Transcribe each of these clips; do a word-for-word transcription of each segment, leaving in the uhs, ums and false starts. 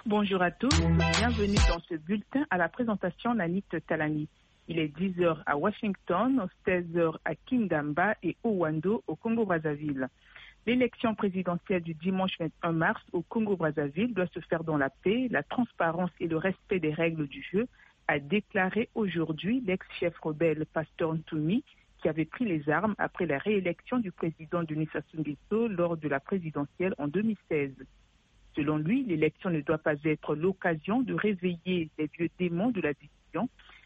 Bonjour à tous, bienvenue dans ce bulletin à la présentation d'Anit Talani. Il est dix heures à Washington, seize heures à Kindamba et Owando au Congo-Brazzaville. L'élection présidentielle du dimanche vingt et un mars au Congo-Brazzaville doit se faire dans la paix, la transparence et le respect des règles du jeu, a déclaré aujourd'hui l'ex-chef rebelle Pasteur Ntoumi, qui avait pris les armes après la réélection du président Denis Sassou Nguesso lors de la présidentielle en deux mille seize. Selon lui, l'élection ne doit pas être l'occasion de réveiller les vieux démons de la division.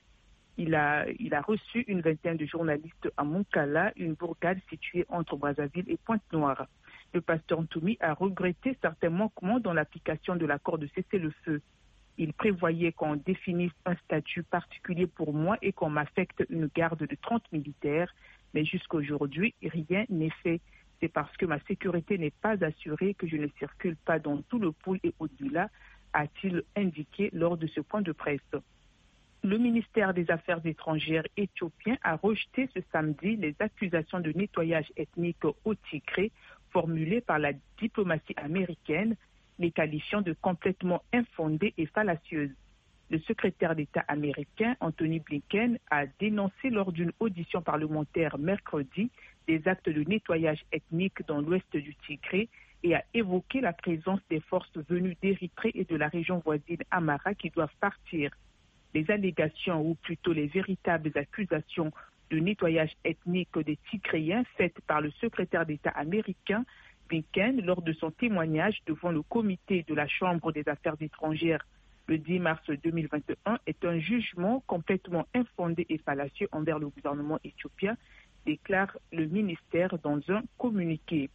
Il a, il a reçu une vingtaine de journalistes à Moukala, une bourgade située entre Brazzaville et Pointe-Noire. Le pasteur Ntoumi a regretté certains manquements dans l'application de l'accord de cessez-le-feu. Il prévoyait qu'on définisse un statut particulier pour moi et qu'on m'affecte une garde de trente militaires, mais jusqu'à aujourd'hui, rien n'est fait. C'est parce que ma sécurité n'est pas assurée que je ne circule pas dans tout le pôle et au-delà, a-t-il indiqué lors de ce point de presse. Le ministère des Affaires étrangères éthiopien a rejeté ce samedi les accusations de nettoyage ethnique au Tigré formulées par la diplomatie américaine, les qualifiant de complètement infondées et fallacieuses. Le secrétaire d'État américain, Anthony Blinken, a dénoncé lors d'une audition parlementaire mercredi des actes de nettoyage ethnique dans l'ouest du Tigré et a évoqué la présence des forces venues d'Érythrée et de la région voisine Amara qui doivent partir. Les allégations, ou plutôt les véritables accusations de nettoyage ethnique des Tigréens faites par le secrétaire d'État américain Blinken lors de son témoignage devant le comité de la Chambre des Affaires étrangères le dix mars deux mille vingt et un est un jugement complètement infondé et fallacieux envers le gouvernement éthiopien, déclare le ministère dans un communiqué.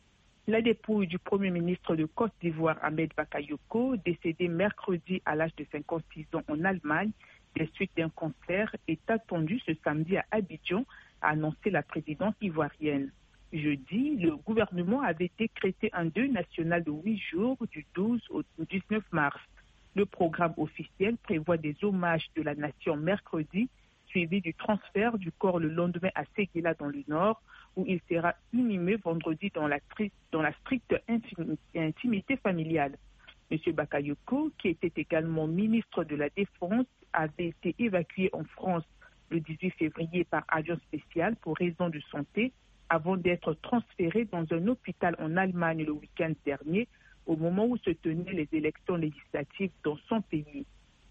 La dépouille du Premier ministre de Côte d'Ivoire, Ahmed Bakayoko, décédé mercredi à l'âge de cinquante-six ans en Allemagne, des suites d'un cancer, est attendue ce samedi à Abidjan, a annoncé la présidente ivoirienne. Jeudi, le gouvernement avait décrété un deuil national de huit jours du douze au dix-neuf mars. Le programme officiel prévoit des hommages de la nation mercredi, suivi du transfert du corps le lendemain à Séguéla dans le nord, où il sera inhumé vendredi dans la, tri- dans la stricte intimité familiale. M. Bakayoko, qui était également ministre de la Défense, avait été évacué en France le dix-huit février par avion spécial pour raison de santé, avant d'être transféré dans un hôpital en Allemagne le week-end dernier, au moment où se tenaient les élections législatives dans son pays.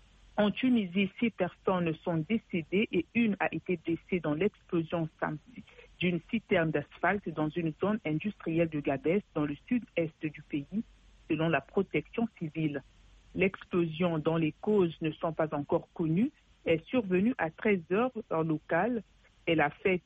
En Tunisie, six personnes sont décédées et une a été blessée dans l'explosion samedi d'une citerne d'asphalte dans une zone industrielle de Gabès, dans le sud-est du pays, selon la protection civile. L'explosion, dont les causes ne sont pas encore connues, est survenue à treize heures heure locale. Elle a fait,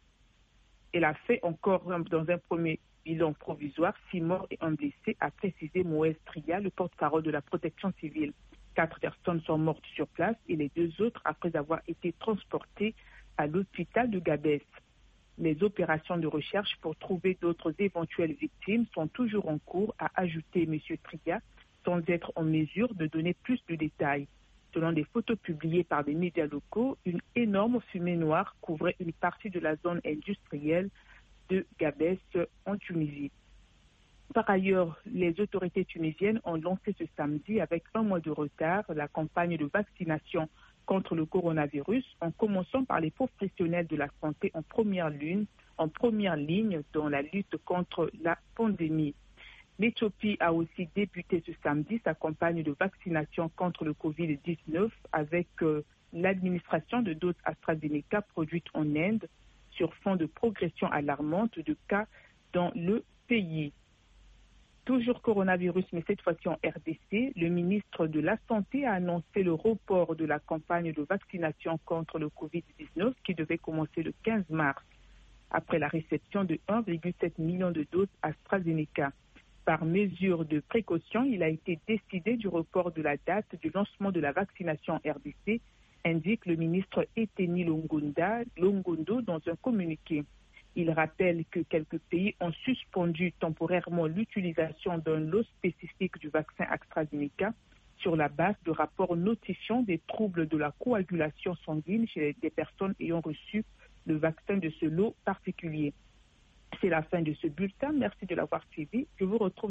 elle a fait encore dans un premier bilan provisoire, six morts et un blessé, a précisé Moïse Tria, le porte-parole de la protection civile. Quatre personnes sont mortes sur place et les deux autres après avoir été transportées à l'hôpital de Gabès. Les opérations de recherche pour trouver d'autres éventuelles victimes sont toujours en cours, a ajouté M. Tria, sans être en mesure de donner plus de détails. Selon des photos publiées par des médias locaux, une énorme fumée noire couvrait une partie de la zone industrielle de Gabès en Tunisie. Par ailleurs, les autorités tunisiennes ont lancé ce samedi avec un mois de retard la campagne de vaccination contre le coronavirus, en commençant par les professionnels de la santé en première ligne, en première ligne dans la lutte contre la pandémie. L'Éthiopie a aussi débuté ce samedi sa campagne de vaccination contre le covid dix-neuf avec euh, l'administration de doses AstraZeneca produites en Inde sur fond de progression alarmante de cas dans le pays. Toujours coronavirus, mais cette fois-ci en R D C, le ministre de la Santé a annoncé le report de la campagne de vaccination contre le covid dix-neuf qui devait commencer le quinze mars, après la réception de un virgule sept million de doses AstraZeneca. Par mesure de précaution, il a été décidé du report de la date du lancement de la vaccination en R D C, indique le ministre Eteni Longonda, Longondo dans un communiqué. Il rappelle que quelques pays ont suspendu temporairement l'utilisation d'un lot spécifique du vaccin AstraZeneca sur la base de rapports notifiant des troubles de la coagulation sanguine chez des personnes ayant reçu le vaccin de ce lot particulier. C'est la fin de ce bulletin. Merci de l'avoir suivi. Je vous retrouve